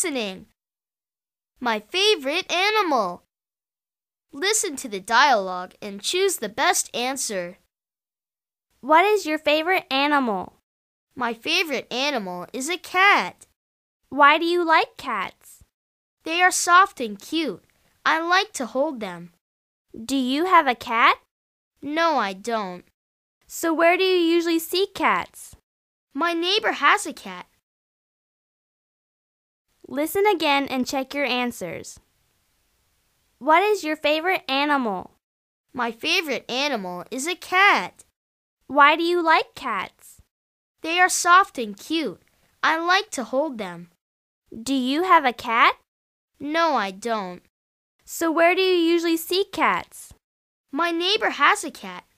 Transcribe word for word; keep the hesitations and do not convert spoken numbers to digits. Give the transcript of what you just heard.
listening. My favorite animal. Listen to the dialogue and choose the best answer. What is your favorite animal? My favorite animal is a cat. Why do you like cats? They are soft and cute. I like to hold them. Do you have a cat? No, I don't. So where do you usually see cats? My neighbor has a cat. Listen again and check your answers. What is your favorite animal? My favorite animal is a cat. Why do you like cats? They are soft and cute. I like to hold them. Do you have a cat? No, I don't. So where do you usually see cats? My neighbor has a cat.